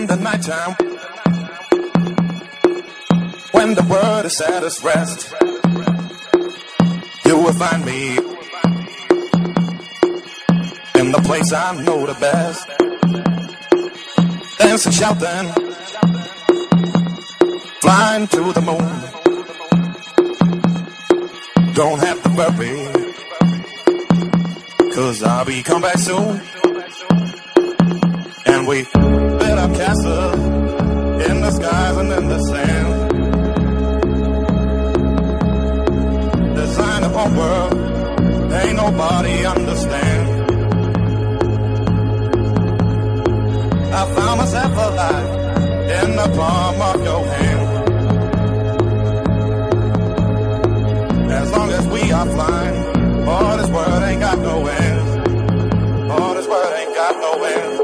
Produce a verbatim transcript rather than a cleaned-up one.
in the nighttime, when the world is at its rest, you will find me in the place I know the best, dancing, shouting, flying to the moon. Don't have to worry, 'cause I'll be come back soon. And we build our castles in the skies and in the sand, design upon world ain't nobody understand. I found myself alive in the palm of your hand. As long as we are flying, all this world ain't got no end. All this world ain't got no end.